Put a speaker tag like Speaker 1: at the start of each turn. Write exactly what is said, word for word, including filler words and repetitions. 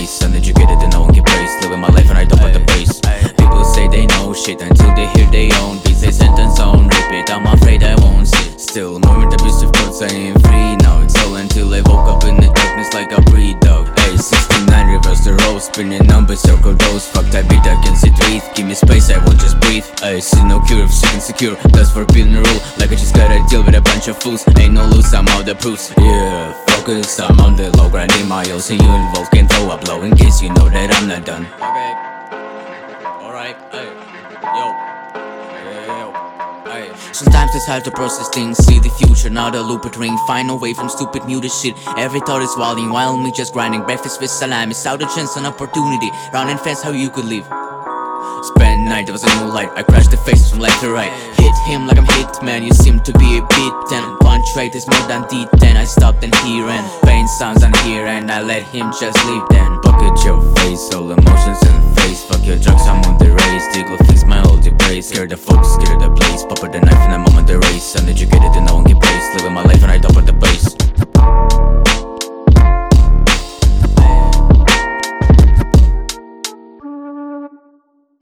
Speaker 1: base. Uneducated and no one can praise. Living my life and I don't want the base. People say they know shit until they hear they own beats. They sentence on repeat, I'm afraid I won't sit still. Moment abusive thoughts, I ain't free now. It's all until I woke up in the darkness like a pre-dog. Hey, sixty-nine reverse the road, spinning numbers, circle those. Fucked I beat, I can see breathe. Give me space, I won't just breathe. I see no cure if sick insecure. That's forbidden rule. Like I just gotta deal with a bunch of fools. Ain't no loose, I'm out the proofs. Yeah, focus, I'm on the low, grinding miles. See you involved, can throw up low in case you know that I'm not done. Okay. Alright, hey, yo. Hey, yo. Hey. Sometimes it's hard to process things, see the future, not a loop, a ring. Find a way from stupid muted shit. Every thought is volume, while me just grinding. Breakfast with salami, out a chance, an opportunity. Round and fence, how you could leave. Spend night, there was a new light. I crashed the faces from left to right. Hit him like I'm hit, man. You seem to be a bit ten. Punch rate is more than D ten. I stopped and he ran. Pain sounds on here and I let him just leave then. Bucket your face, all emotions in the face. Fuck your drugs, I'm on the race. Diggle fix my old depraise. Scared the focus, scared the blaze. Pop with the knife and I'm on the race. Uneducated and no one can praise. Living my life and I don't want the base.